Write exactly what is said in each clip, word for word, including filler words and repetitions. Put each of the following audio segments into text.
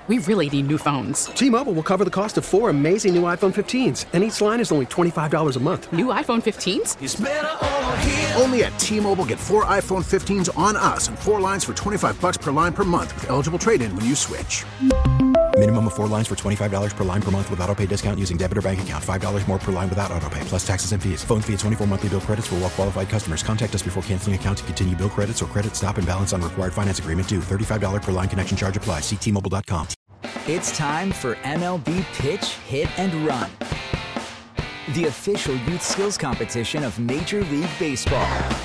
We really need new phones. T-Mobile will cover the cost of four amazing new iPhone fifteens, and each line is only twenty-five dollars a month. New iPhone fifteens? It's better over here. Only at T-Mobile, get four iPhone fifteens on us and four lines for twenty-five dollars per line per month with eligible trade-in when you switch. Minimum of four lines for twenty-five dollars per line per month with autopay discount using debit or bank account. five dollars more per line without autopay, plus taxes and fees. Phone fee at twenty-four monthly bill credits for well-qualified customers. Contact us before canceling account to continue bill credits or credit stop and balance on required finance agreement due. thirty-five dollars per line connection charge applies. See T Mobile dot com. It's time for M L B Pitch, Hit, and Run, the official youth skills competition of Major League Baseball.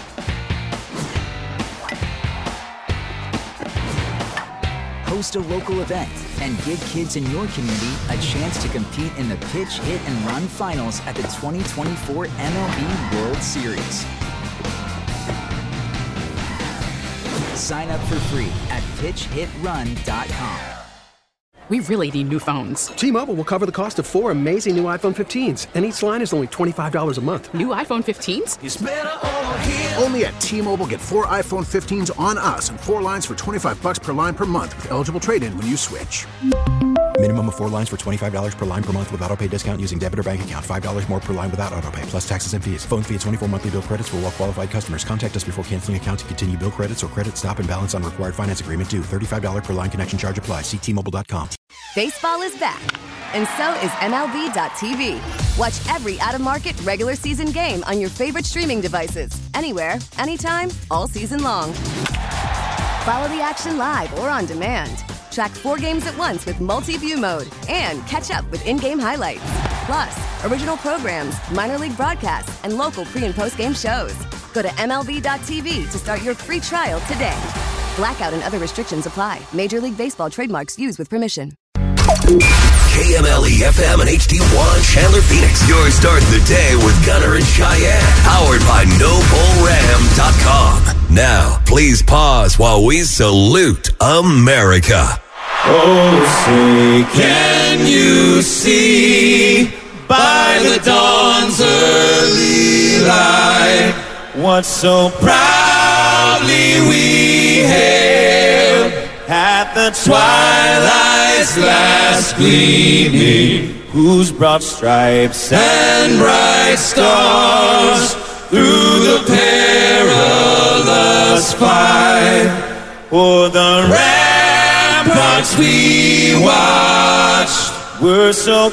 Host a local event and give kids in your community a chance to compete in the Pitch, Hit, and Run finals at the twenty twenty-four M L B World Series. Sign up for free at pitch hit run dot com. We really need new phones. T-Mobile will cover the cost of four amazing new iPhone fifteens, and each line is only twenty-five dollars a month. New iPhone fifteens? It's better over here. Only at T-Mobile, get four iPhone fifteens on us and four lines for twenty-five dollars per line per month with eligible trade-in when you switch. Minimum of four lines for twenty-five dollars per line per month with autopay discount using debit or bank account. five dollars more per line without autopay, plus taxes and fees. Phone fee at twenty-four monthly bill credits for well-qualified customers. Contact us before canceling account to continue bill credits or credit stop and balance on required finance agreement due. thirty-five dollars per line connection charge applies. See T Mobile dot com. Baseball is back, and so is M L B dot T V. Watch every out-of-market regular season game on your favorite streaming devices, anywhere, anytime, all season long. Follow the action live or on demand. Track four games at once with multi-view mode and catch up with in-game highlights. Plus, original programs, minor league broadcasts, and local pre- and post-game shows. Go to M L B dot T V to start your free trial today. Blackout and other restrictions apply. Major League Baseball trademarks used with permission. K M L E F M and H D one Chandler, Phoenix. You're starting the day with Gunner and Cheyenne. Powered by no bull ram dot com. Now, please pause while we salute America. Oh, say, can you see by the dawn's early light what so proudly we hailed at the twilight's last gleaming, whose broad stripes and bright stars through the perilous fight o'er the ramparts we watched were so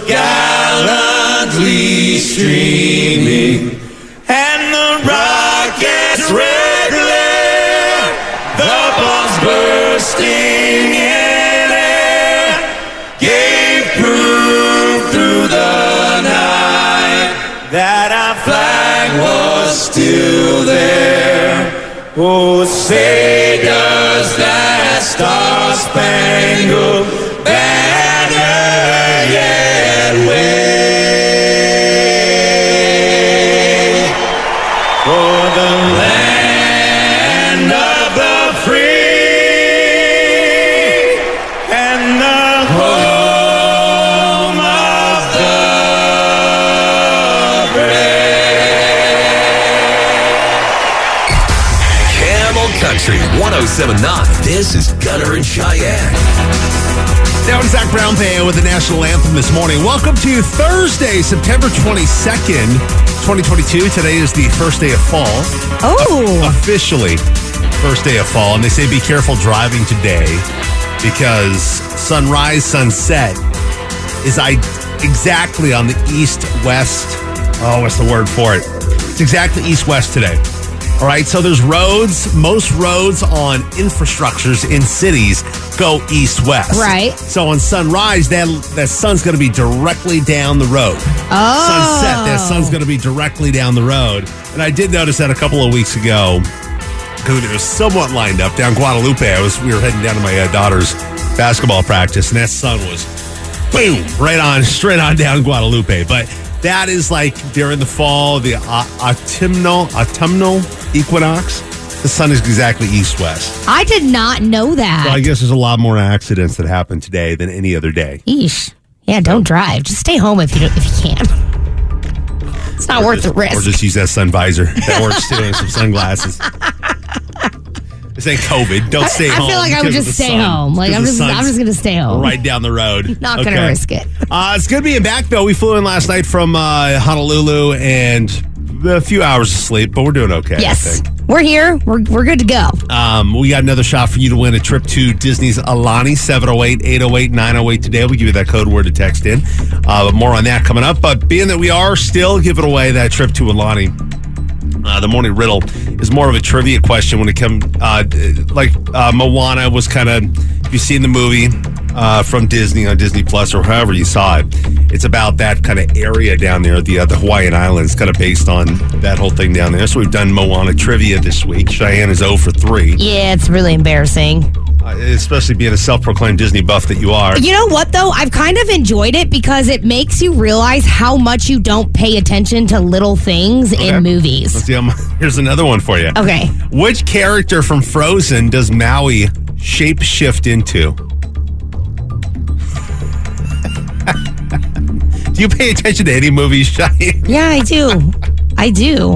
gallantly streaming, and the rockets' red glare, the bombs bursting in air, gave proof through the night that our flag was still there. Oh, say does that star-spangled banner yet wave for the land of the free and the home of the brave. Camel Country one oh seven point nine. This is Gunner and Cheyenne. Down Zach Brown Band with the national anthem this morning. Welcome to Thursday, September twenty-second, twenty twenty-two. Today is the first day of fall. Oh. O- officially, first day of fall. And they say be careful driving today because sunrise, sunset is I- exactly on the east-west. Oh, what's the word for it? It's exactly east-west today. All right, so there's roads. Most roads on infrastructures in cities go east-west. Right. So on sunrise, that, that sun's going to be directly down the road. Oh. Sunset, that sun's going to be directly down the road. And I did notice that a couple of weeks ago, because it was somewhat lined up down Guadalupe. I was we were heading down to my uh, daughter's basketball practice, and that sun was boom right on, straight on down Guadalupe. But that is like during the fall, the uh, autumnal autumnal equinox. The sun is exactly east-west. I did not know that. So I guess there's a lot more accidents that happen today than any other day. Eesh. Yeah, don't drive. Just stay home if you don't, if you can. It's not or worth just, the risk. Or just use that sun visor. That works too, and some sunglasses. This ain't COVID. Don't stay I home. feel like I would because of just the stay sun. home. Like, Because I'm the just, I'm sun's just going to stay home. right down the road. Not going to risk it. Uh, it's good being back, though. We flew in last night from uh, Honolulu and a few hours of sleep, but we're doing okay. Yes. We're here. We're, we're good to go. Um, we got another shot for you to win a trip to Disney's Alani, seven oh eight, eight oh eight, nine oh eight today. We'll give you that code word to text in. Uh, but more on that coming up. But being that we are still giving away that trip to Alani, uh, the morning riddle is more of a trivia question when it comes, uh, like uh, Moana was kind of, if you've seen the movie uh, from Disney on Disney Plus or however you saw it, it's about that kind of area down there, the, uh, the Hawaiian Islands, kind of based on that whole thing down there. So we've done Moana trivia this week. Cheyenne is oh for three. Yeah, it's really embarrassing. Uh, especially being a self-proclaimed Disney buff that you are. You know what, though? I've kind of enjoyed it because it makes you realize how much you don't pay attention to little things Okay. in movies. Let's see, um, here's another one for you. Okay. Which character from Frozen does Maui shape shift into? Do you pay attention to any movies, Cheyenne? Yeah, I do. I do.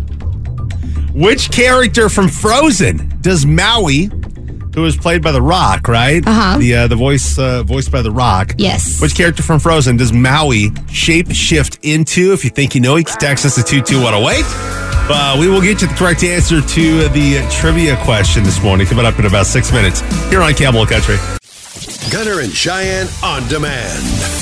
Which character from Frozen does Maui, who is played by The Rock, right? Uh-huh. The uh, the voice uh, voiced by The Rock. Yes. Which character from Frozen does Maui shape shift into? If you think you know, you can text us at two two one oh eight. Uh, we will get you the correct answer to the trivia question this morning, coming up in about six minutes here on Camel Country. Gunner and Cheyenne on demand.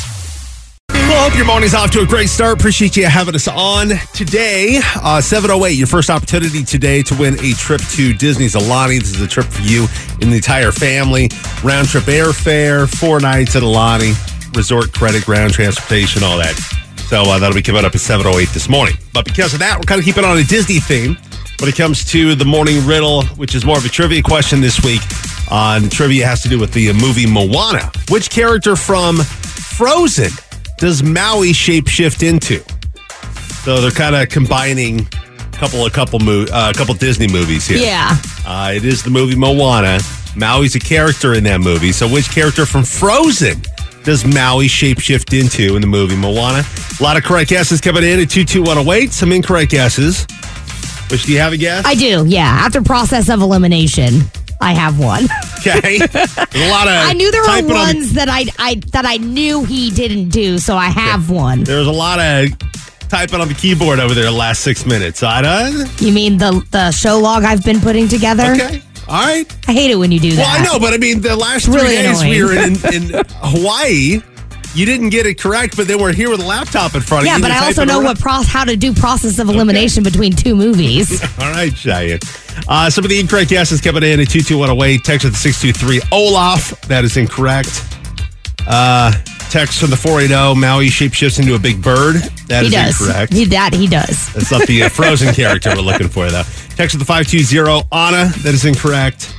Well, hope your morning's off to a great start. Appreciate you having us on today. Uh, seven oh eight, your first opportunity today to win a trip to Disney's Alani. This is a trip for you and the entire family. Round trip airfare, four nights at Alani, resort credit, ground transportation, all that. So uh, that'll be coming up at seven oh eight this morning. But because of that, we're kind of keeping on a Disney theme when it comes to the morning riddle, which is more of a trivia question this week. Uh, the trivia has to do with the uh, movie Moana. Which character from Frozen does Maui shapeshift into? So they're kind of combining a couple of couple mo- uh, couple Disney movies here. Yeah. Uh, it is the movie Moana. Maui's a character in that movie. So which character from Frozen does Maui shapeshift into in the movie Moana? A lot of correct guesses coming in at two two one oh eight. Some incorrect guesses. Which, do you have a guess? I do, yeah. After process of elimination, I have one. Okay. There's a lot of I knew there were typing on the- ones that I, I that I knew he didn't do, so I have one. There's a lot of typing on the keyboard over there the last six minutes. I don't... You mean the the show log I've been putting together? Okay. All right. I hate it when you do that. Well, I know, but I mean, the last three Really days we were annoying. in, in Hawaii, you didn't get it correct, but then we're here with a laptop in front of Yeah, you. but You're I also typing know around. what pro- how to do process of elimination between two movies. All right, Cheyenne. Uh, some of the incorrect guesses coming in at two two one oh eight. Text at the six two three. Olaf, that is incorrect. Uh, text from the four eighty. Maui shapeshifts into a big bird. That he is does. incorrect. He, that he does. That's not the uh, Frozen character we're looking for, though. Text at the five two zero. Anna, that is incorrect.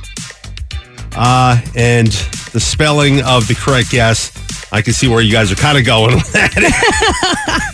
Uh, and the spelling of the correct guess, I can see where you guys are kind of going with that.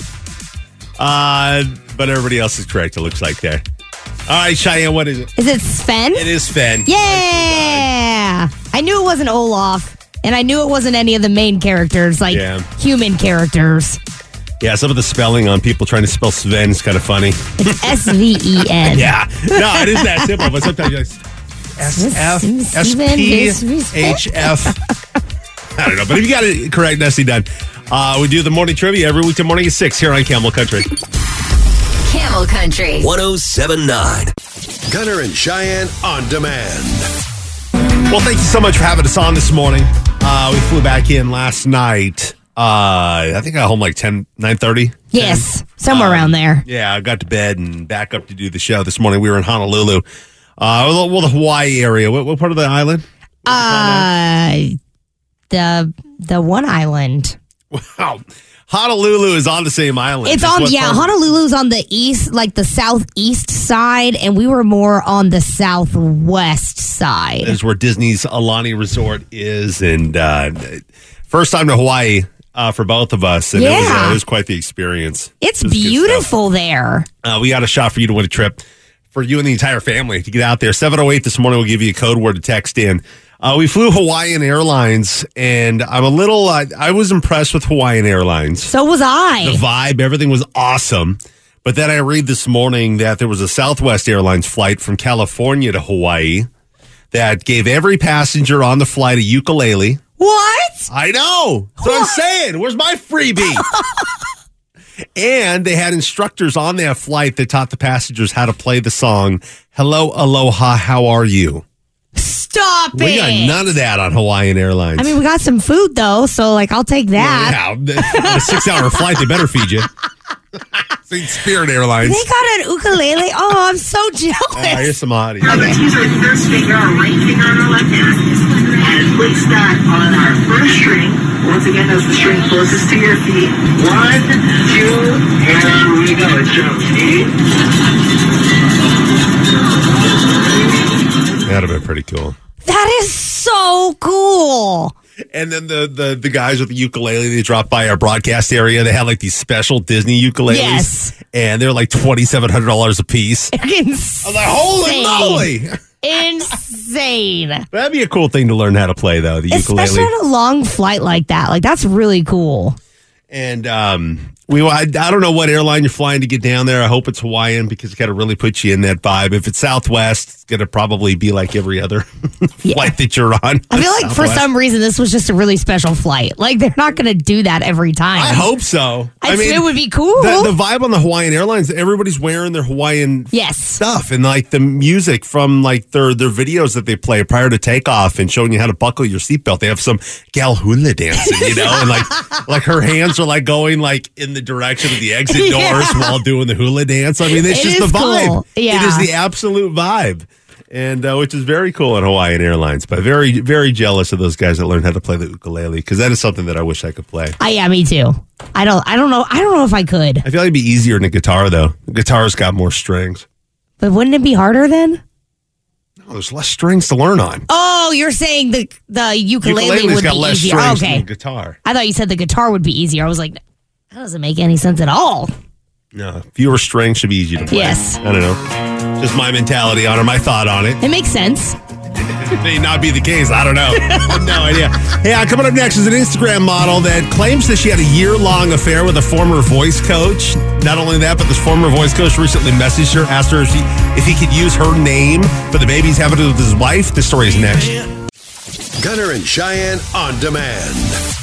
uh, but everybody else is correct, it looks like there. All right, Cheyenne, what is it? Is it Sven? It is Sven. Yeah! I knew it wasn't Olaf, and I knew it wasn't any of the main characters, like Yeah. human characters. Yeah, some of the spelling on people trying to spell Sven is kind of funny. It's S V E N. Yeah. No, it is that simple, but sometimes you're like, S F, S P H F. I don't know, but if you got it correct, nicely done. Uh, we do the morning trivia every weekday morning at six here on Camel Country. Camel Country. one oh seven point nine. Gunner and Cheyenne on demand. Well, thank you so much for having us on this morning. Uh, we flew back in last night. Uh, I think I got home like ten, nine thirty. Yes, somewhere Um, around there. Yeah, I got to bed and back up to do the show this morning. We were in Honolulu. Uh, well, the Hawaii area. What, what part of the island? Uh, the the one island. Wow. Honolulu is on the same island. It's Just on, what yeah, part- Honolulu's on the east, like the southeast side, and we were more on the southwest side. Is where Disney's Alani Resort is. And uh, first time to Hawaii uh, for both of us. And it, was, Yeah. uh, it was quite the experience. It's It was good stuff. beautiful there. Uh, we got a shot for you to win a trip for you and the entire family to get out there. seven oh eight this morning, we'll give you a code word to text in. Uh, we flew Hawaiian Airlines, and I'm a little, uh, I was impressed with Hawaiian Airlines. So was I. The vibe, everything was awesome. But then I read this morning that there was a Southwest Airlines flight from California to Hawaii that gave every passenger on the flight a ukulele. What? I know. That's what I'm saying. Where's my freebie? And they had instructors on that flight that taught the passengers how to play the song, Hello, Aloha, How Are You? Stop we it. We got none of that on Hawaiian Airlines. I mean, we got some food, though, so, like, I'll take that. Yeah, yeah. A six-hour flight, they better feed you. Spirit Airlines. They got an ukulele? Oh, I'm so jealous. Uh, here's some audio. Now, let's use our first finger, our right finger on our left hand, and place that on our first string. Once again, that's the string closest to your feet. One, two, and here we go. It's drums. That'd have been pretty cool. That is so cool. And then the, the the guys with the ukulele, they dropped by our broadcast area. They had like these special Disney ukuleles. Yes. And they're like twenty-seven hundred dollars a piece. Insane. I'm like, holy moly. Insane. That'd be a cool thing to learn how to play, though, the ukulele. Especially on a long flight like that. Like, that's really cool. And um, we, I, I don't know what airline you're flying to get down there. I hope it's Hawaiian because it's got to really put you in that vibe. If it's Southwest, it's going to probably be like every other Yeah. flight that you're on. I feel like Southwest. for some reason this was just a really special flight. Like, they're not going to do that every time. I hope so. I, I mean, it would be cool. The, the vibe on the Hawaiian Airlines, everybody's wearing their Hawaiian yes. stuff, and like the music from like their their videos that they play prior to takeoff and showing you how to buckle your seatbelt. They have some gal hula dancing, you know, and like like her hands are like going like in the direction of the exit doors Yeah. while doing the hula dance. I mean, it's It just the is vibe. cool. Yeah. It is the absolute vibe. And uh, which is very cool at Hawaiian Airlines, but very, very jealous of those guys that learned how to play the ukulele because that is something that I wish I could play. I, yeah, me too. I don't. I don't know. I don't know if I could. I feel like it'd be easier than a guitar, though. The guitar's got more strings. But wouldn't it be harder then? No, there's less strings to learn on. Oh, you're saying the the ukulele Ukulele's would got be less easier. strings Okay. than the guitar. I thought you said the guitar would be easier. I was like, that doesn't make any sense at all. No, fewer strings should be easy to play. Yes. I don't know. Just my mentality on it, my thought on it. It makes sense. It may not be the case. I don't know. I have no idea. Hey, uh, coming up next is an Instagram model that claims that she had a year-long affair with a former voice coach. Not only that, but this former voice coach recently messaged her, asked her if, she, if he could use her name for the baby he's having with his wife. The story is next. Gunner and Cheyenne on demand.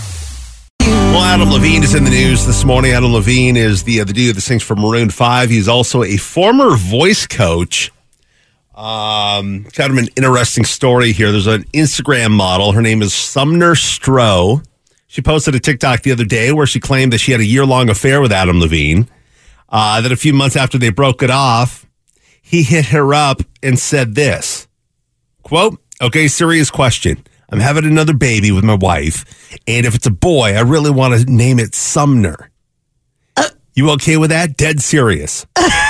Well, Adam Levine is in the news this morning. Adam Levine is the, uh, the dude that sings for Maroon five. He's also a former voice coach. Um, kind of an interesting story here. There's an Instagram model. Her name is Sumner Stroh. She posted a TikTok the other day where she claimed that she had a year-long affair with Adam Levine. Uh, that a few months after they broke it off, he hit her up and said this, quote, okay, serious question. I'm having another baby with my wife, and if it's a boy, I really want to name it Sumner. Uh, you okay with that? Dead serious.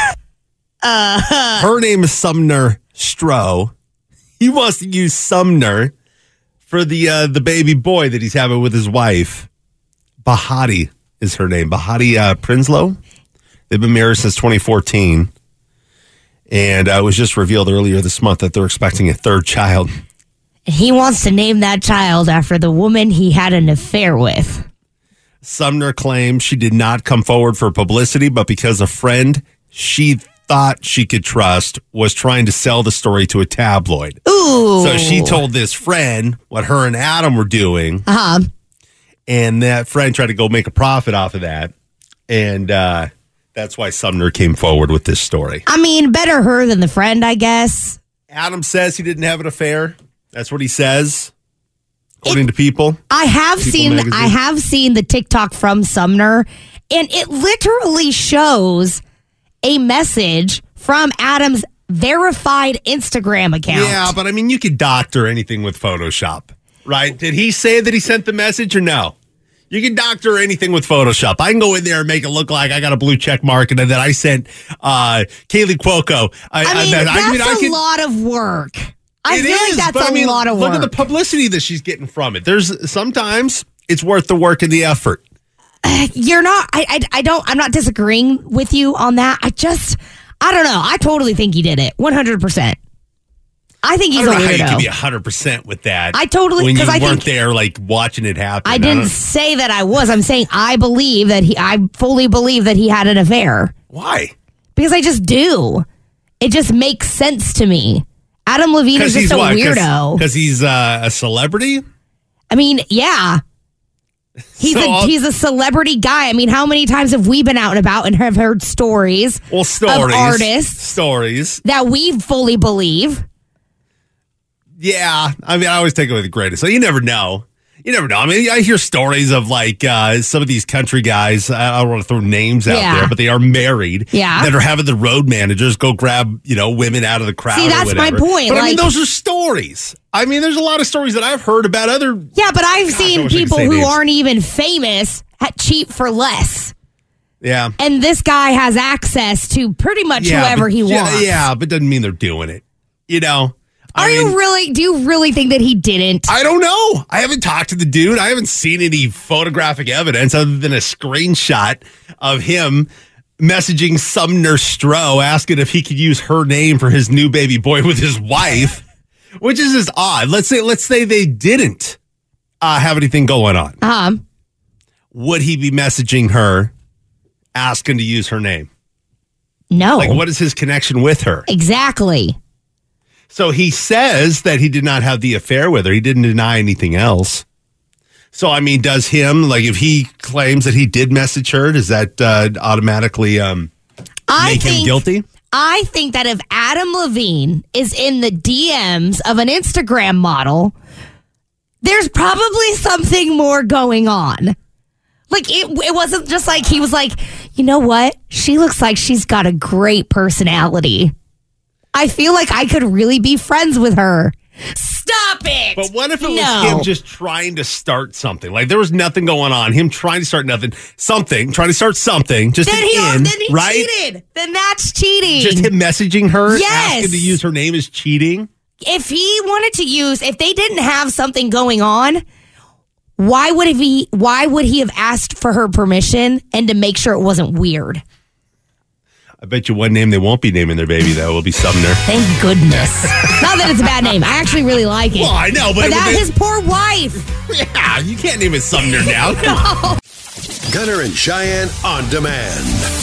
Uh, Her name is Sumner Stroh. He wants to use Sumner for the uh, the baby boy that he's having with his wife. Bahati is her name. Bahati uh, Prinsloo. They've been married since twenty fourteen. And uh, it was just revealed earlier this month that they're expecting a third child. He wants to name that child after the woman he had an affair with. Sumner claims she did not come forward for publicity, but because a friend she thought she could trust was trying to sell the story to a tabloid. Ooh. So she told this friend what her and Adam were doing. Uh-huh. And that friend tried to go make a profit off of that. And uh, that's why Sumner came forward with this story. I mean, better her than the friend, I guess. Adam says he didn't have an affair. That's what he says, according it, to people. I have people seen magazine. I have seen the TikTok from Sumner, and it literally shows a message from Adam's verified Instagram account. Yeah, but I mean, you could doctor anything with Photoshop, right? Did he say that he sent the message or no? You can doctor anything with Photoshop. I can go in there and make it look like I got a blue check mark and then I sent uh, Kaylee Cuoco. I, I mean, I, that's I mean, I a can, lot of work. I it feel is, like that's but a I mean, lot of look work. at the publicity that she's getting from it. There's sometimes it's worth the work and the effort. You're not. I, I. I don't. I'm not disagreeing with you on that. I just. I don't know. I totally think he did it. one hundred percent. I think he's I don't a know weirdo. how you can be one hundred percent with that. I totally when you because I weren't think, there, like watching it happen. I I didn't don't- say that I was. I'm saying I believe that he. I fully believe that he had an affair. Why? Because I just do. It just makes sense to me. Adam Levine is just a what? weirdo. Because he's uh, a celebrity? I mean, yeah. He's So a I'll- he's a celebrity guy. I mean, how many times have we been out and about and have heard stories, well, stories of artists stories that we fully believe? Yeah, I mean, I always take it with the greatest. So you never know. You never know. I mean, I hear stories of like uh, some of these country guys. I don't want to throw names out Yeah. there, but they are married. Yeah. That are having the road managers go grab, you know, women out of the crowd. See, or that's my whatever. point, But I mean, like- those are stories. I mean, there's a lot of stories that I've heard about other. Yeah, but I've Gosh, I seen wish I could people say who names. aren't even famous ha- cheap for less. Yeah. And this guy has access to pretty much Yeah, whoever but- he yeah, wants. Yeah, but doesn't mean they're doing it. You know. I Are mean, you really? Do you really think that he didn't? I don't know. I haven't talked to the dude. I haven't seen any photographic evidence other than a screenshot of him messaging Sumner Stroh asking if he could use her name for his new baby boy with his wife, which is just odd. Let's say let's say they didn't uh, have anything going on. Um, Would he be messaging her asking to use her name? no. Like, what is his connection with her? Exactly. So he says that he did not have the affair with her. He didn't deny anything else. So, I mean, does him, like, if he claims that he did message her, does that uh, automatically um, I make think, him guilty? I think that if Adam Levine is in the D Ms of an Instagram model, there's probably something more going on. Like, it, it wasn't just like he was like, you know what? She looks like she's got a great personality. I feel like I could really be friends with her. Stop it! But what if it No. was him just trying to start something? Like, there was nothing going on. Him trying to start nothing. Something. Trying to start something. Just Then an he, in, then he right? cheated. Then that's cheating. Just him messaging her, Yes. asking to use her name as cheating? If he wanted to use, if they didn't have something going on, why would he? Why would he have asked for her permission and to make sure it wasn't weird? I bet you one name they won't be naming their baby, though, will be Sumner. Thank goodness. Not that it's a bad name. I actually really like it. Well, I know, but but it that would- his poor wife. Yeah, you can't name it Sumner now. Come on. Gunner and Cheyenne on demand.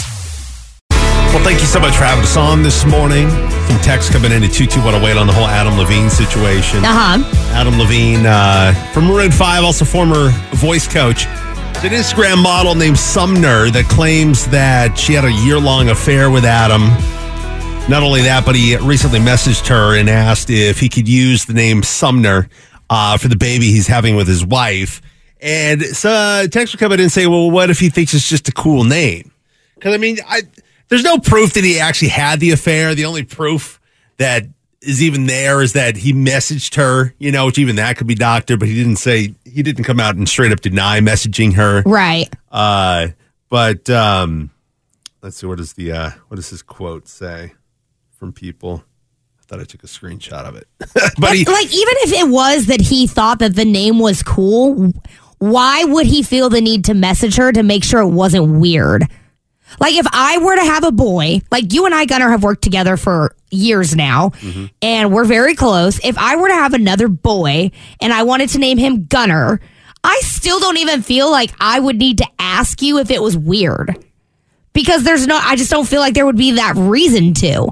Well, thank you so much for having us on this morning. Some text coming in at two two one oh eight on the whole Adam Levine situation. Uh-huh. Adam Levine uh, from Maroon five, also former voice coach. An Instagram model named Sumner that claims that she had a year-long affair with Adam. Not only that, but he recently messaged her and asked if he could use the name Sumner uh, for the baby he's having with his wife. And so uh, text would come in and say, well, what if he thinks it's just a cool name? Because, I mean, I, there's no proof that he actually had the affair. The only proof that is even there is that he messaged her, you know, which even that could be doctored, but he didn't say, he didn't come out and straight up deny messaging her. Right. Uh, but um, let's see, what does the, uh, what does his quote say from people? I thought I took a screenshot of it. but he, like, even if it was that he thought that the name was cool, why would he feel the need to message her to make sure it wasn't weird? Like, if I were to have a boy, like you and I, Gunnar, have worked together for years now, Mm-hmm. and we're very close. If I were to have another boy and I wanted to name him Gunnar, I still don't even feel like I would need to ask you if it was weird. Because there's no, I just don't feel like there would be that reason to.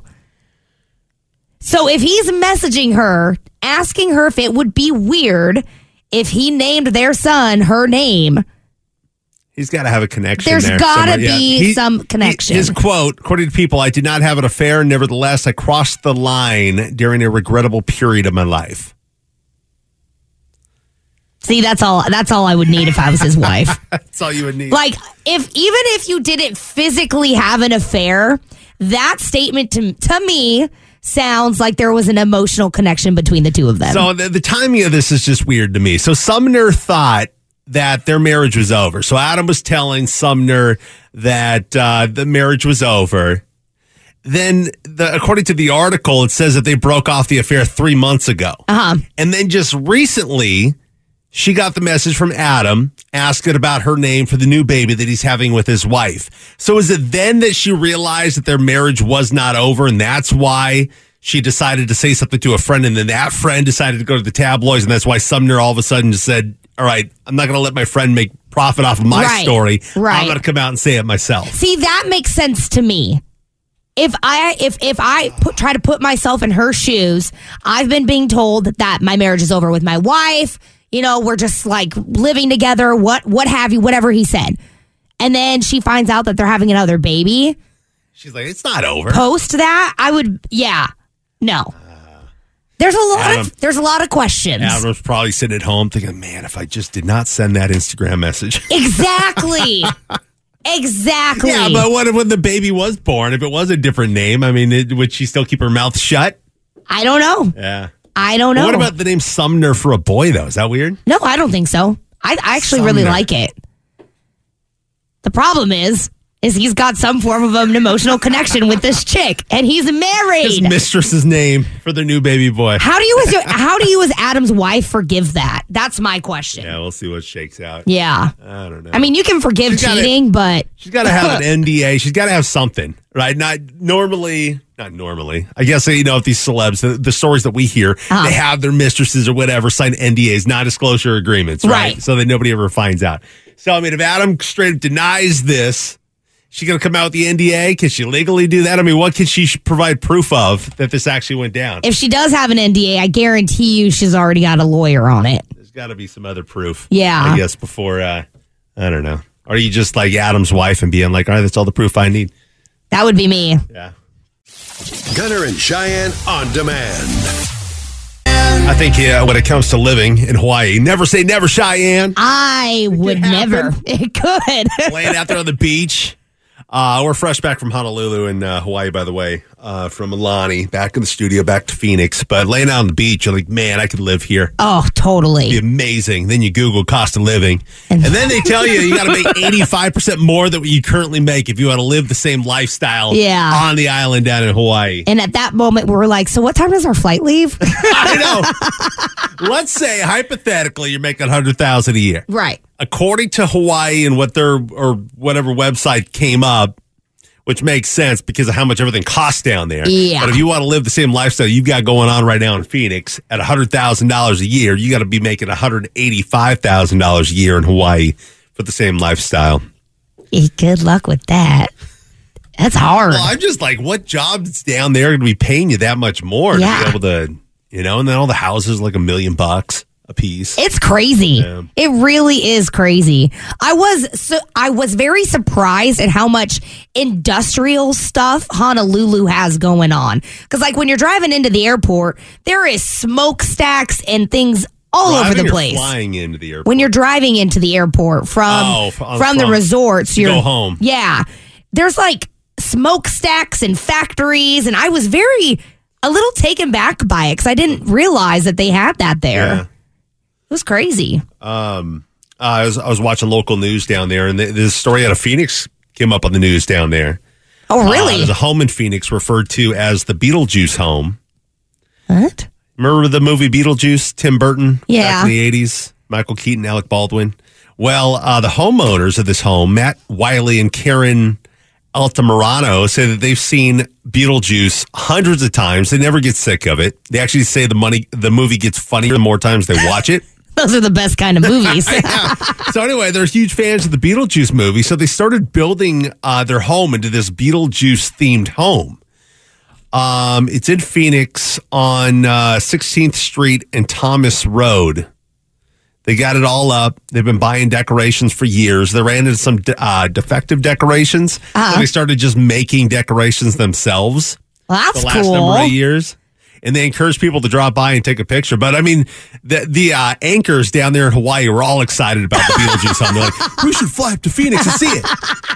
So if he's messaging her, asking her if it would be weird if he named their son her name, He's got to have a connection. There's there gotta somewhere. Yeah. be He- some connection. he- his quote, according to people, I did not have an affair. Nevertheless, I crossed the line during a regrettable period of my life. see, that's all. That's all I would need if I was his wife. That's all you would need. Like, if even if you didn't physically have an affair, that statement to to me sounds like there was an emotional connection between the two of them. So the, the timing of this is just weird to me. So Sumner thought that their marriage was over. So Adam was telling Sumner that uh, the marriage was over. Then, the, according to the article, it says that they broke off the affair three months ago. Uh-huh. And then just recently, she got the message from Adam asking about her name for the new baby that he's having with his wife. So is it then that she realized that their marriage was not over, and that's why she decided to say something to a friend, and then that friend decided to go to the tabloids, and that's why Sumner all of a sudden just said, all right, I'm not going to let my friend make profit off of my Right, story. right. I'm going to come out and say it myself. See, that makes sense to me. if I if if I put, try to put myself in her shoes, I've been being told that my marriage is over with my wife. You know, we're just like living together, what what have you, whatever he said. And then she finds out that they're having another baby. She's like, it's not over. Post that, I would, yeah, no. There's a lot Adam, of there's a lot of questions. Adam's probably sitting at home thinking, man, if I just did not send that Instagram message. Exactly. Exactly. Yeah, but what if when the baby was born, if it was a different name, I mean, it, would she still keep her mouth shut? I don't know. Yeah. I don't know. What about the name Sumner for a boy, though? Is that weird? No, I don't think so. I, I actually Sumner. really like it. The problem is, is he's got some form of an emotional connection with this chick, and he's married. His mistress's name for their new baby boy. How do you, as your, how do you, as Adam's wife, forgive that? That's my question. Yeah, we'll see what shakes out. Yeah. I don't know. I mean, you can forgive She's gotta- cheating, but She's got to have an N D A. She's got to have something, right? Not normally, not normally. I guess, you know, if these celebs, the, the stories that we hear, Uh-huh. they have their mistresses or whatever sign N D As, non-disclosure agreements, right? Right. So that nobody ever finds out. So, I mean, if Adam straight up denies this, she going to come out with the N D A? Can she legally do that? I mean, what can she provide proof of that this actually went down? if she does have an N D A, I guarantee you she's already got a lawyer on it. There's got to be some other proof. Yeah. I guess before, uh, I don't know. Or are you just like Adam's wife and being like, all right, that's all the proof I need? That would be me. Yeah. Gunner and Cheyenne on demand. I think yeah, when it comes to living in Hawaii, never say never, Cheyenne. I would never. It could. Laying out there on the beach. Uh, we're fresh back from Honolulu in uh, Hawaii, by the way, uh, from Milani, back in the studio, back to Phoenix. But laying out on the beach, you're like, man, I could live here. Oh, totally. It'd be amazing. Then you Google cost of living. And, and then they tell you you got to make eighty-five percent more than what you currently make if you want to live the same lifestyle Yeah. on the island down in Hawaii. And at that moment, we were like, so what time does our flight leave? I know. Let's say, hypothetically, you're making one hundred thousand dollars a year. Right. According to Hawaii and what their or whatever website came up, which makes sense because of how much everything costs down there. Yeah. But if you want to live the same lifestyle you've got going on right now in Phoenix at one hundred thousand dollars a year, you got to be making one hundred eighty-five thousand dollars a year in Hawaii for the same lifestyle. Hey, good luck with that. That's hard. Well, I'm just like, what jobs down there are going to be paying you that much more Yeah. to be able to, you know, and then all the houses like a million bucks a piece. It's crazy. Yeah. It really is crazy. I was so I was very surprised at how much industrial stuff Honolulu has going on. Because like when you're driving into the airport, there is smokestacks and things all Driving over the or place. Flying into the airport. When you're driving into the airport from Oh, f- from, from- the resorts, to you're go home. Yeah, there's like smokestacks and factories, and I was very a little taken back by it because I didn't realize that they had that there. Yeah. It was crazy. Um, uh, I was I was watching local news down there, and the, this story out of Phoenix came up on the news down there. Oh, really? Uh, there's a home in Phoenix referred to as the Beetlejuice home. What? Remember the movie Beetlejuice? Tim Burton, Yeah. back in the eighties. Michael Keaton, Alec Baldwin. Well, uh, the homeowners of this home, Matt Wiley and Karen Altamirano, say that they've seen Beetlejuice hundreds of times. They never get sick of it. They actually say the money, the movie gets funnier the more times they watch it. Those are the best kind of movies. Yeah. So anyway, they're huge fans of the Beetlejuice movie. So they started building uh, their home into this Beetlejuice themed home. Um, it's in Phoenix on uh, sixteenth Street and Thomas Road. They got it all up. They've been buying decorations for years. They ran into some uh, defective decorations. Uh-huh. So they started just making decorations themselves. Well, that's the last cool. number of years. And they encourage people to drop by and take a picture. But I mean, the the uh, anchors down there in Hawaii were all excited about the Beetlejuice home. They're like, we should fly up to Phoenix and see it.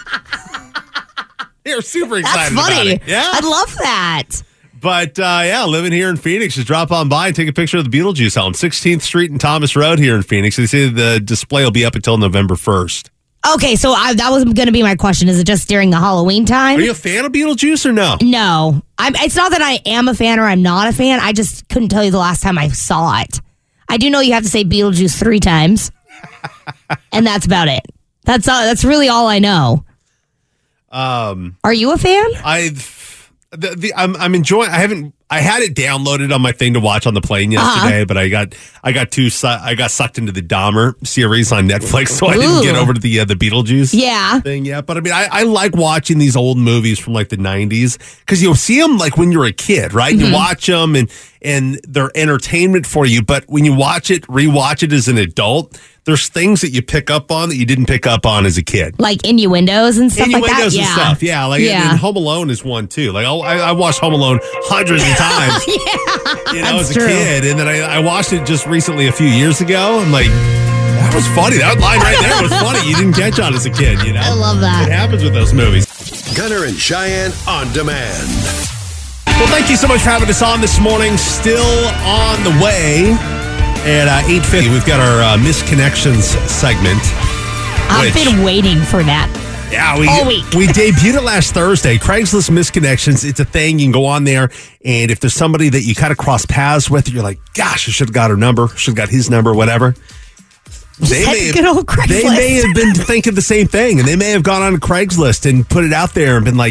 They were super That's excited about funny. it. Yeah. I'd love that. But uh, yeah, living here in Phoenix, just drop on by and take a picture of the Beetlejuice home. sixteenth Street and Thomas Road here in Phoenix. They say the display will be up until November first. Okay, so I, that was going to be my question. Is it just during the Halloween time? Are you a fan of Beetlejuice or no? No. I'm, it's not that I am a fan or I'm not a fan. I just couldn't tell you the last time I saw it. I do know you have to say Beetlejuice three times. And that's about it. That's all, that's really all I know. Um, Are you a fan? I The, the, I'm, I'm enjoying. I haven't. I had it downloaded on my thing to watch on the plane yesterday, uh-huh. but I got I got too su- I got sucked into the Dahmer series on Netflix, so I Ooh. didn't get over to the uh, the Beetlejuice yeah. thing yet. But I mean, I, I like watching these old movies from like the nineties because you'll see them like when you're a kid, right? Mm-hmm. You watch them and and they're entertainment for you. But when you watch it, rewatch it as an adult, there's things that you pick up on that you didn't pick up on as a kid. Like innuendos and stuff innuendos like that? and Yeah. stuff, yeah. Like yeah. And Home Alone is one, too. Like, I'll, I, I watched Home Alone hundreds of times, yeah, you know, as a true. kid. And then I, I watched it just recently a few years ago. I'm like, that was funny. That line right there was funny. You didn't catch on as a kid, you know? I love that. It happens with those movies. Gunner and Cheyenne on demand. Well, thank you so much for having us on this morning. Still on the way. At uh, eight fifty, we've got our uh, Misconnections segment. I've which, been waiting for that. Yeah, we, all week. we debuted it last Thursday. Craigslist Misconnections. It's a thing. You can go on there, and if there's somebody that you kind of cross paths with, you're like, gosh, I should have got her number, should have got his number, whatever. They may, have, good old Craigslist. they may have been thinking the same thing, and they may have gone on Craigslist and put it out there and been like,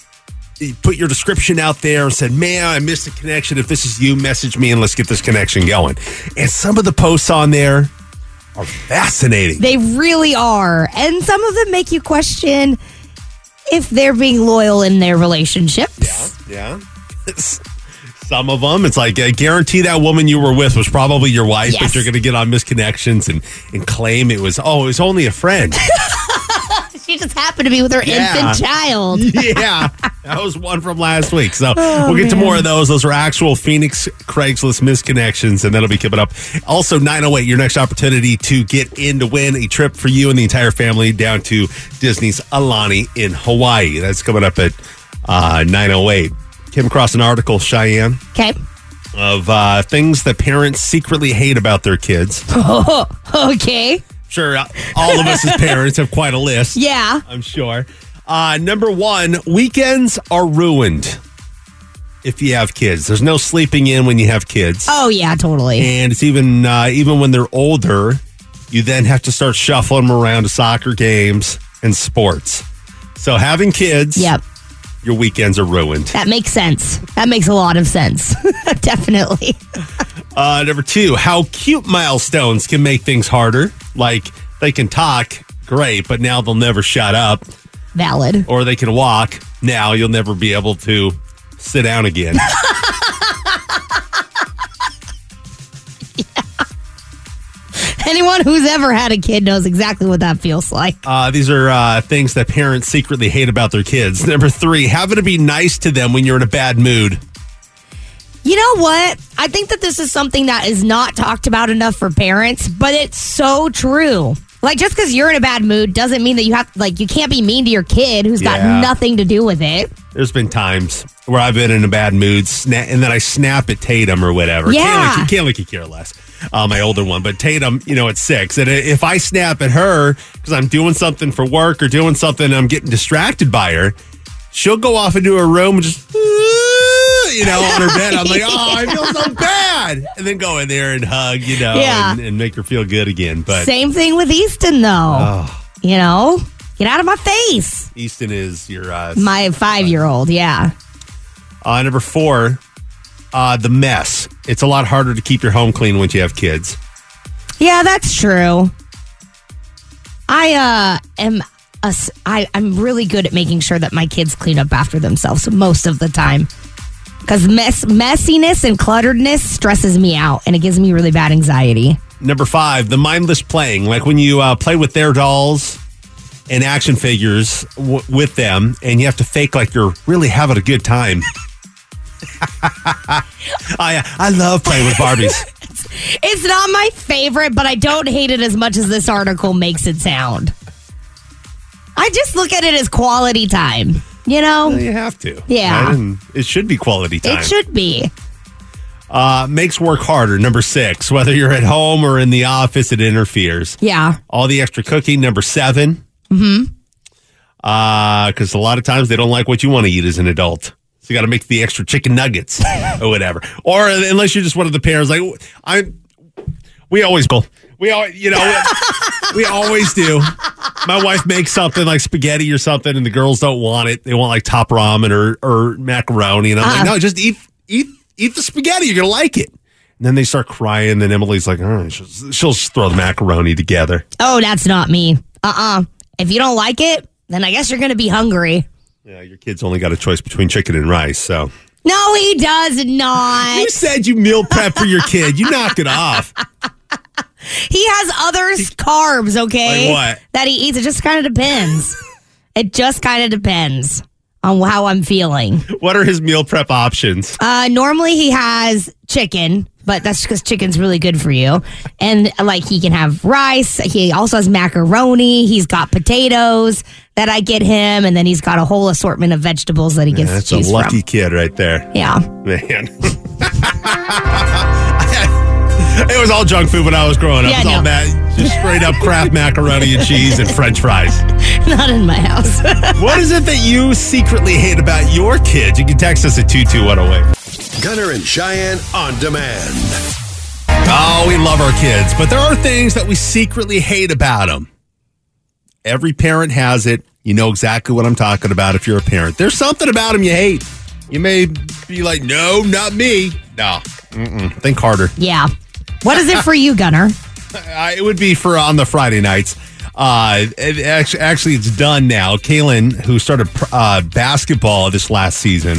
put your description out there and said, man, I missed a connection. If this is you, message me and let's get this connection going. And some of the posts on there are fascinating. They really are. And some of them make you question if they're being loyal in their relationships. Yeah, yeah. Some of them, it's like, I guarantee that woman you were with was probably your wife, yes. but you're going to get on Misconnections and, and claim it was, oh, it was only a friend. She just happened to be with her yeah. infant child. Yeah, that was one from last week. So oh, we'll get man. to more of those. Those are actual Phoenix Craigslist Misconnections, and that'll be coming up. Also, nine oh eight, your next opportunity to get in to win a trip for you and the entire family down to Disney's Aulani in Hawaii. That's coming up at uh, nine oh eight. Came across an article, Cheyenne. Okay. Of uh, things that parents secretly hate about their kids. Oh, okay. Sure, all of us as parents have quite a list. Yeah. I'm sure. Uh, number one, weekends are ruined if you have kids. There's no sleeping in when you have kids. Oh, yeah, totally. And it's even uh, even when they're older, you then have to start shuffling them around to soccer games and sports. So having kids, yep. your weekends are ruined. That makes sense. That makes a lot of sense. Definitely. Uh, number two, how cute milestones can make things harder. Like, they can talk, great, but now they'll never shut up. Valid. Or they can walk. Now you'll never be able to sit down again. Yeah. Anyone who's ever had a kid knows exactly what that feels like. Uh, these are uh, things that parents secretly hate about their kids. Number three, having to be nice to them when you're in a bad mood. You know what? I think that this is something that is not talked about enough for parents, but it's so true. Like, just because you're in a bad mood doesn't mean that you have, like, you can't be mean to your kid who's yeah. got nothing to do with it. There's been times where I've been in a bad mood, sna- and then I snap at Tatum or whatever. Yeah. Can't look, can't care less. Uh, my older one, but Tatum, you know, at six. And if I snap at her because I'm doing something for work or doing something and I'm getting distracted by her, she'll go off into her room and just, you know, on her bed. I'm like, oh, I feel so bad. And then go in there and hug, you know, yeah. and, and make her feel good again. But same thing with Easton, though. Oh. You know, get out of my face. Easton is your... Uh, my five-year-old, yeah. Uh, number four, uh, the mess. It's a lot harder to keep your home clean once you have kids. Yeah, that's true. I uh, am... A, I, I'm really good at making sure that my kids clean up after themselves most of the time. Because mess, messiness and clutteredness stresses me out, and it gives me really bad anxiety. Number five, the mindless playing. Like when you uh, play with their dolls and action figures w- with them, and you have to fake like you're really having a good time. I, I love playing with Barbies. it's, it's not my favorite, but I don't hate it as much as this article makes it sound. I just look at it as quality time, you know? Well, you have to. Yeah. Right? It should be quality time. It should be. Uh, makes work harder. Number six, whether you're at home or in the office, it interferes. Yeah. All the extra cooking. Number seven. Mm-hmm. Uh, because a lot of times they don't like what you want to eat as an adult. So you got to make the extra chicken nuggets or whatever. Or unless you're just one of the parents, like, I, we always go. We all, you know, we always do. my wife makes something like spaghetti or something, and the girls don't want it. They want like top ramen or or macaroni, and I'm Uh-uh. like, no, just eat eat eat the spaghetti. You're gonna like it. And then they start crying. And then Emily's like, all right, she'll, she'll just throw the macaroni together. Oh, that's not me. Uh-uh. If you don't like it, then I guess you're going to be hungry. Yeah, your kid's only got a choice between chicken and rice, so. No, he does not. You said you meal prep for your kid. You knock it off. He has other carbs, okay? Like what? That he eats. It just kind of depends. It just kind of depends on how I'm feeling. What are his meal prep options? Uh, normally he has chicken, but that's because chicken's really good for you. And like he can have rice. He also has macaroni. He's got potatoes that I get him, and then he's got a whole assortment of vegetables that he gets Yeah, that's to choose a lucky from. kid right there. Yeah. Man. It was all junk food when I was growing up. Yeah, it was all no. ma- just straight up Kraft macaroni and cheese and French fries. Not in my house. What is it that you secretly hate about your kids? You can text us at two two one oh eight. Gunner and Cheyenne on demand. Oh, we love our kids, but there are things that we secretly hate about them. Every parent has it. You know exactly what I'm talking about if you're a parent. There's something about them you hate. You may be like, no, not me. No. Mm-mm. Think harder. Yeah. What is it for you, Gunner? Uh, it would be for on the Friday nights. Uh, it actually, actually, it's done now. Kaylin, who started uh, basketball this last season,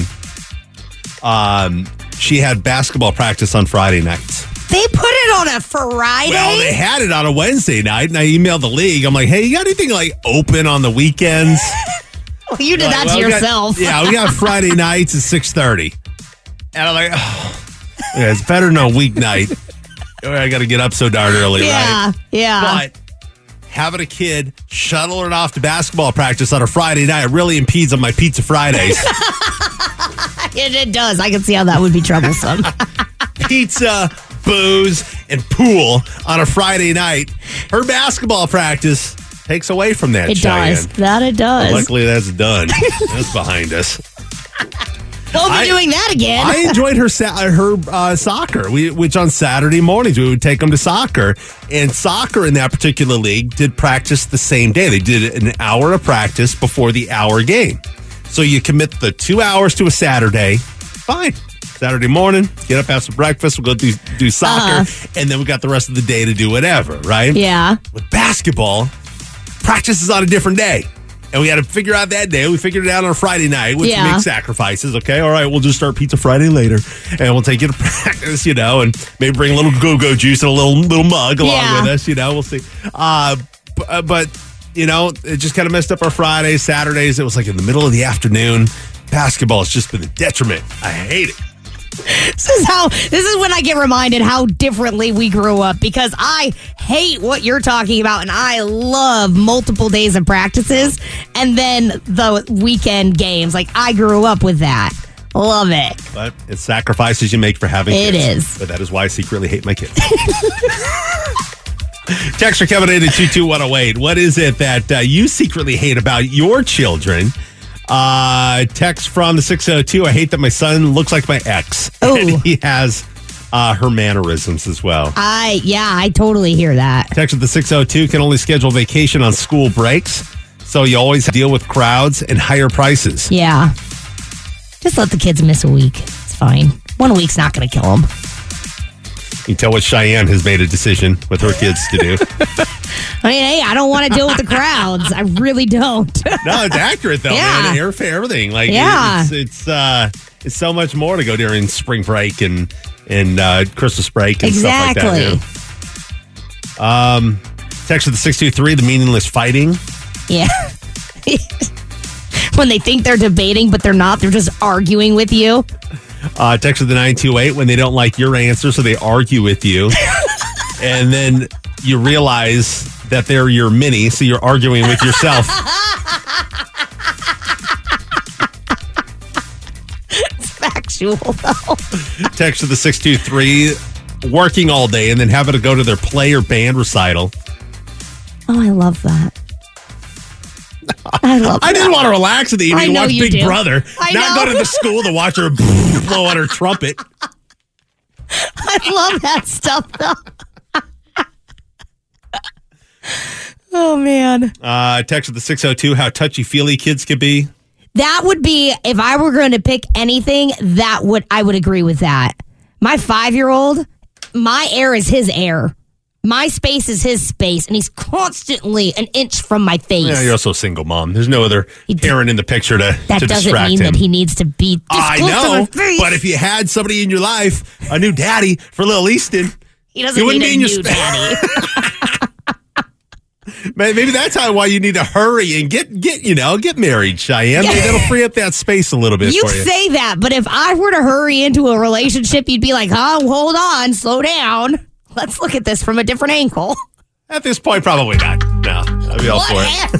um, she had basketball practice on Friday nights. They put it on a Friday? Well, they had it on a Wednesday night, and I emailed the league. I'm like, hey, you got anything like open on the weekends? Well, you did Like, that well, to we got- yourself. yeah, we got Friday nights at six thirty. And I'm like, oh, yeah, it's better than a weeknight. I got to get up so darn early, Yeah, right? yeah. But having a kid shuttle it off to basketball practice on a Friday night really impedes on my Pizza Fridays. It, it does. I can see how that would be troublesome. Pizza, booze, and pool on a Friday night. Her basketball practice takes away from that, It Cheyenne. does. That it does. Well, luckily, that's done. That's behind us. Won't be I- doing that again. I enjoyed her sa- her uh, soccer, we, which on Saturday mornings we would take them to soccer. And soccer in that particular league did practice the same day. They did an hour of practice before the hour game. So you commit the two hours to a Saturday, fine. Saturday morning, get up, have some breakfast, we'll go do, do soccer, Uh-huh. and then we got the rest of the day to do whatever, right? Yeah. With basketball, practice is on a different day. And we had to figure out that day. We figured it out on a Friday night, which Yeah. makes sacrifices. Okay, all right, we'll just start Pizza Friday later, and we'll take you to practice, you know, and maybe bring a little go-go juice and a little little mug along Yeah. with us, you know. We'll see. Uh, b- uh, but you know, it just kind of messed up our Fridays, Saturdays. It was like in the middle of the afternoon. Basketball has just been a detriment. I hate it. This is how this is when I get reminded how differently we grew up, because I hate what you're talking about and I love multiple days of practices and then the weekend games. Like, I grew up with that. Love it. But it's sacrifices you make for having It kids. is. But that is why I secretly hate my kids. Text are coming in at two two one oh eight. What is it that uh, you secretly hate about your children? Uh, text from the six oh two. I hate that my son looks like my ex. Ooh. And he has uh, her mannerisms as well. I yeah, I totally hear that. Text at the six oh two. Can only schedule vacation on school breaks. So you always deal with crowds and higher prices. Yeah. Just let the kids miss a week. It's fine. One week's not going to kill them. You can tell what Cheyenne has made a decision with her kids to do. I mean, hey, I don't want to deal with the crowds. I really don't. No, it's accurate though, Yeah. man. Airfare, everything. Like, Yeah. it's it's uh, it's so much more to go during spring break and and uh, Christmas break and Exactly. stuff like that. Yeah. Um, text of the six two three. The meaningless fighting. Yeah. When they think they're debating, but they're not. They're just arguing with you. Uh, text of the nine two eight. When they don't like your answer, so they argue with you, and then you realize that they're your mini, so you're arguing with yourself. It's factual, though. Text of the six two three. Working all day and then having to go to their play or band recital. Oh, I love that. I love I that. didn't want to relax in the I evening and know watch you Big do. Brother. I not know. go to the school to watch her blow on her trumpet. I love that stuff, though. Oh, man. Uh, text with the six oh two, how touchy-feely kids could be. That would be, if I were going to pick anything, that would I would agree with that. My five-year-old, my air is his air. My space is his space, and he's constantly an inch from my face. Yeah, you're also a single mom. There's no other parent in the picture to, that to doesn't distract mean him. that he needs to be this I close know, to my face. but if you had somebody in your life, a new daddy for little Easton, he doesn't you wouldn't need be in a your new spa- daddy. Maybe that's how why you need to hurry and get get you know get married, Cheyenne. Maybe that'll free up that space a little bit You for you. say that, but if I were to hurry into a relationship, you'd be like, "Oh, hold on, slow down. Let's look at this from a different angle." At this point, probably not. No, I'd be all for it.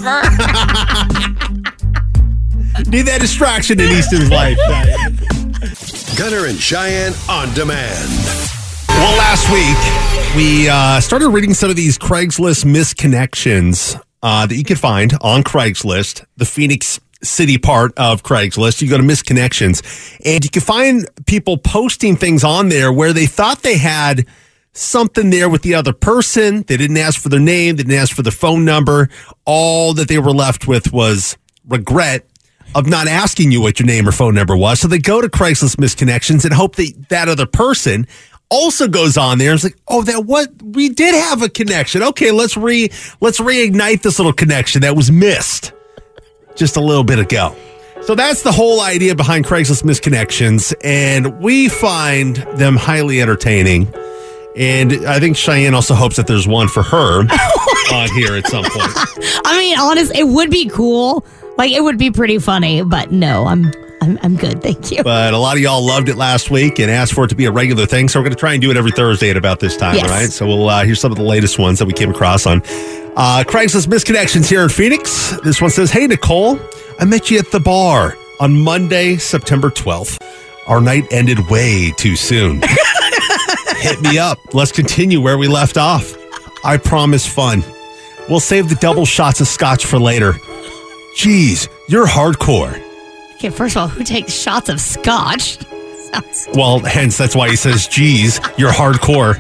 Need that distraction in Easton's life. Gunner and Cheyenne on demand. Well, last week, we uh, started reading some of these Craigslist misconnections uh, that you can find on Craigslist, the Phoenix City part of Craigslist. You go to misconnections, and you can find people posting things on there where they thought they had something there with the other person. They didn't ask for their name. They didn't ask for their phone number. All that they were left with was regret of not asking you what your name or phone number was. So they go to Craigslist misconnections and hope that that other person also goes on there and is like, oh, that what we did have a connection. Okay, let's re let's reignite this little connection that was missed just a little bit ago. So that's the whole idea behind Craigslist misconnections, and we find them highly entertaining. And I think Cheyenne also hopes that there's one for her on here at some point. I mean, honest, it would be cool. Like, it would be pretty funny, but no, I'm I'm I'm good, thank you. But a lot of y'all loved it last week and asked for it to be a regular thing, so we're going to try and do it every Thursday at about this time, Yes. all right? So we'll uh, here's some of the latest ones that we came across on uh, Craigslist misconnections here in Phoenix. This one says, hey, Nicole, I met you at the bar on Monday, September twelfth. Our night ended way too soon. Hit me up. Let's continue where we left off. I promise fun. We'll save the double shots of scotch for later. Jeez, you're hardcore. Okay, first of all, who takes shots of scotch? Sounds- Well, hence, that's why he says, geez, you're hardcore.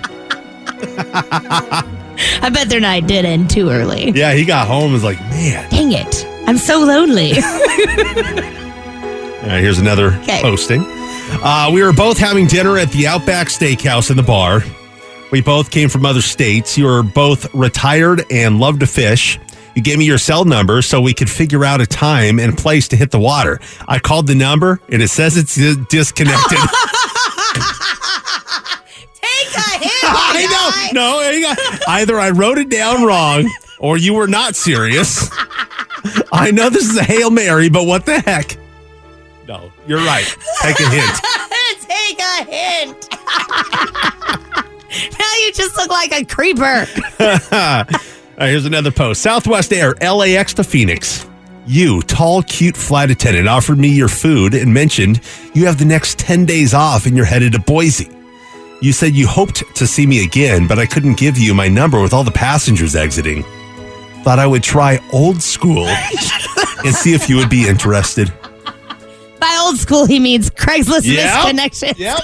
I bet their night did end too early. Yeah, he got home and was like, man. Dang it. I'm so lonely. All right, here's another Okay. posting. Uh, we were both having dinner at the Outback Steakhouse in the bar. We both came from other states. You were both retired and loved to fish. You gave me your cell number so we could figure out a time and place to hit the water. I called the number, and it says it's dis- disconnected. Take a hit. I know. No, hang on. Either I wrote it down wrong or you were not serious. I know this is a Hail Mary, but what the heck? No, you're right. Take a hint. Take a hint. Now you just look like a creeper. All right, here's another post. Southwest Air, L A X to Phoenix. You, tall, cute flight attendant, offered me your food and mentioned you have the next ten days off and you're headed to Boise. You said you hoped to see me again, but I couldn't give you my number with all the passengers exiting. Thought I would try old school and see if you would be interested. By old school, he means Craigslist Yep. misconnections. Yep.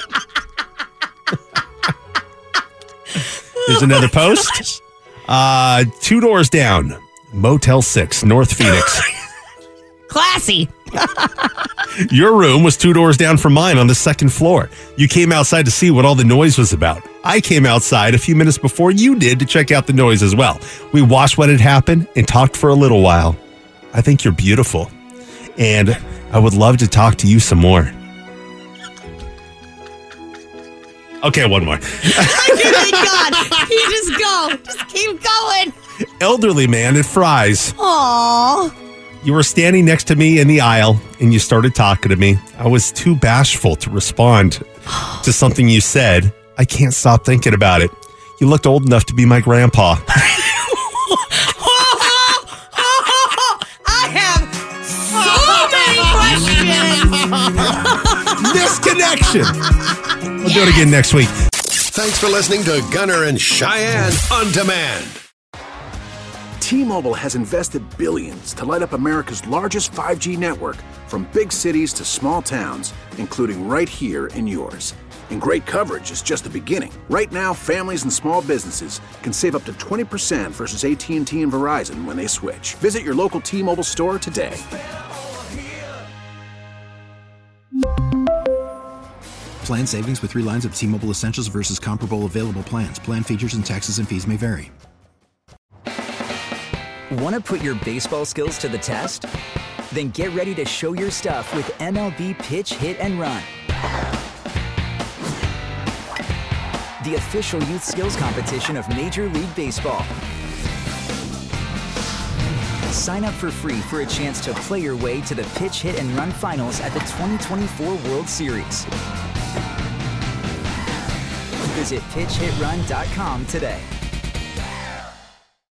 Here's another post. Uh, two doors down, Motel six, North Phoenix. Classy. Your room was two doors down from mine on the second floor. You came outside to see what all the noise was about. I came outside a few minutes before you did to check out the noise as well. We watched what had happened and talked for a little while. I think you're beautiful, and I would love to talk to you some more. Okay, one more. Oh, God. You just go. Just keep going. Elderly man at Fry's. Aww. You were standing next to me in the aisle and you started talking to me. I was too bashful to respond to something you said. I can't stop thinking about it. You looked old enough to be my grandpa. I have so many questions. Misconnection. We'll do it again next week. Thanks for listening to Gunner and Cheyenne on Demand. T-Mobile has invested billions to light up America's largest five G network, from big cities to small towns, including right here in yours. And great coverage is just the beginning. Right now, families and small businesses can save up to twenty percent versus A T and T and Verizon when they switch. Visit your local T-Mobile store today. Plan savings with three lines of T-Mobile Essentials versus comparable available plans. Plan features and taxes and fees may vary. Want to put your baseball skills to the test? Then get ready to show your stuff with M L B Pitch, Hit, and Run. The official youth skills competition of Major League Baseball. Sign up for free for a chance to play your way to the Pitch, Hit, and Run finals at the twenty twenty-four World Series. Visit pitch hit run dot com today.